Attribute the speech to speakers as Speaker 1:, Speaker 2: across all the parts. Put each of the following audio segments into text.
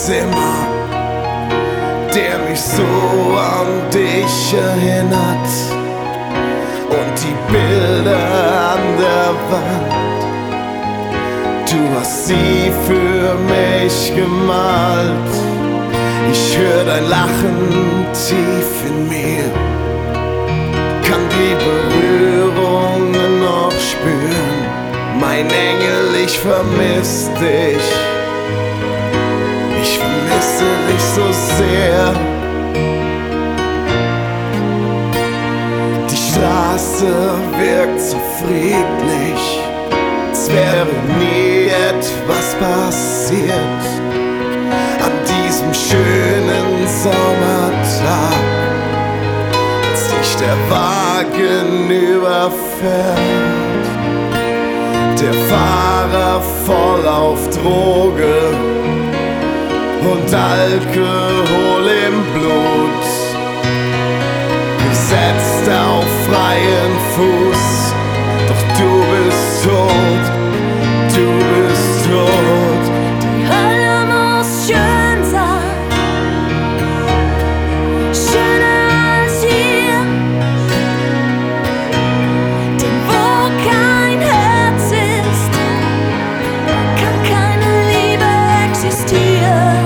Speaker 1: Zimmer, der mich so an dich erinnert. Und die Bilder an der Wand, du hast sie für mich gemalt. Ich hör dein Lachen tief in mir, kann die Berührungen noch spüren. Mein Engel, ich vermiss dich. Ich vermisse dich so sehr. Die Straße wirkt so friedlich, als wäre nie etwas passiert. An diesem schönen Sommertag, als dich der Wagen überfährt, der Fahrer voll auf Droge und Alkohol im Blut, gesetzt auf freien Fuß, doch du bist tot, du bist tot.
Speaker 2: Die Hölle muss schön sein, schöner als hier, denn wo kein Herz ist, kann keine Liebe existieren.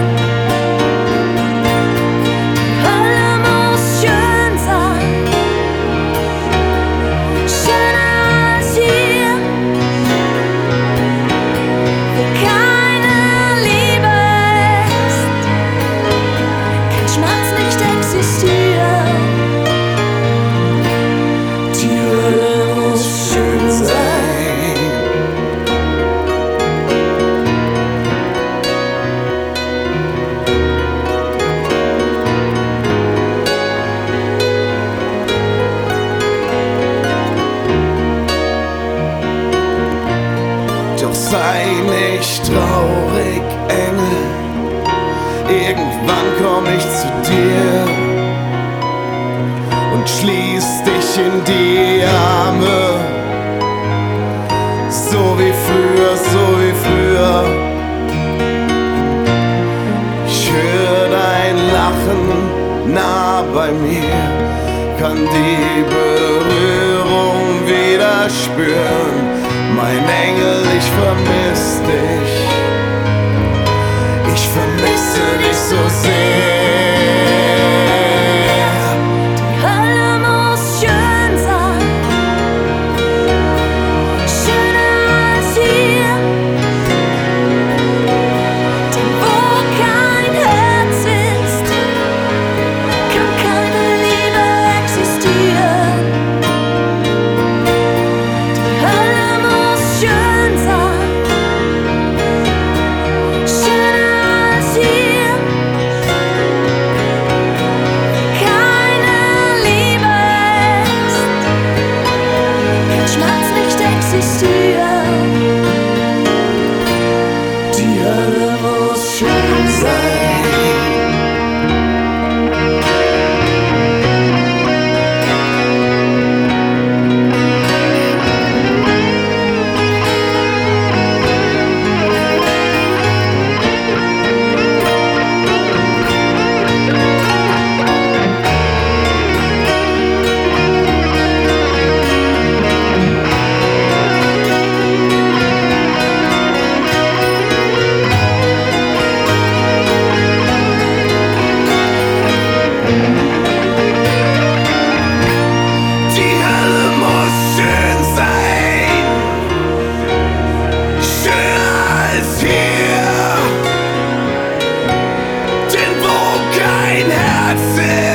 Speaker 2: Die Hölle muss schön sein, schöner als hier, wo keine Liebe ist, kann Schmerz nicht existieren.
Speaker 1: Die Hölle muss schön sein. Doch sei nicht traurig, Engel, irgendwann komm ich zu dir und schließ dich in die Arme, so wie früher, so wie früher. Ich hör dein Lachen nah bei mir, kann die Berührung wieder spüren. Mein Engel, ich vermiss dich, ich vermisse dich so sehr.
Speaker 2: Die Hölle muss schön sein, schöner als hier, denn wo kein Herz ist, kann keine Liebe existieren. Die Hölle muss schön sein, schöner als hier, keine Liebe ist, kann Schmerz nicht existieren.
Speaker 1: Die Hölle muss schön sein. Die Hölle muss schön sein, schöner als hier, denn wo kein Herz ist,